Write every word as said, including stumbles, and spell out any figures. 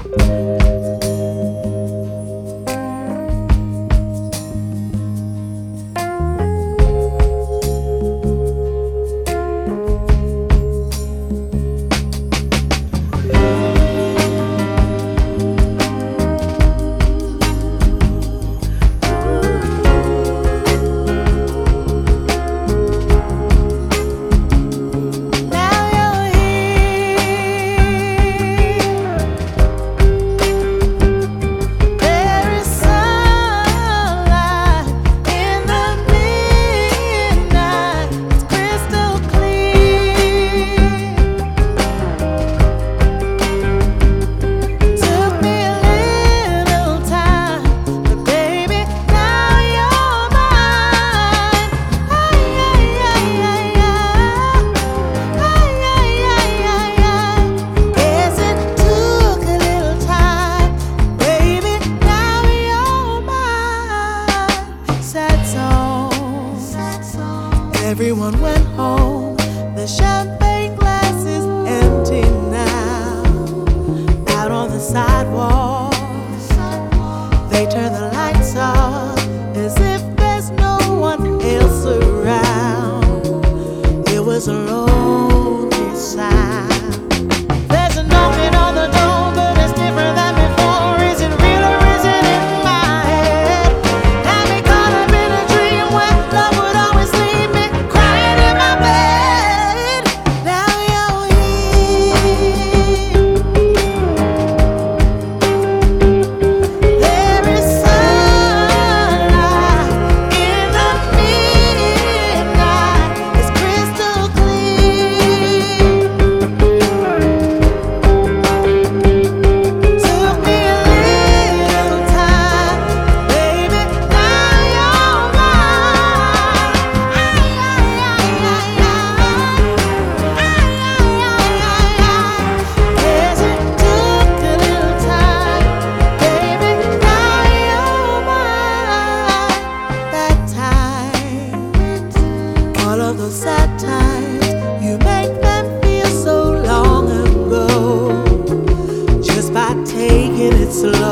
Everyone went home, the champagne glass is empty now. Out on the sidewalk, they turn the lights off as if there's no one else around. It was a lonely sound. There's a knocking on the door, but it's different than before. Is it real or is it in my head? Had me caught up in a dream where love would always leave me crying in my bed. Now you're here. There is sunlight in the midnight. It's crystal clear. Took me a little time, baby. Now you're mine. Yes, it took a little time, baby. Now you're mine. That time, all of those sad times, you make them feel so long ago, just by taking it slow.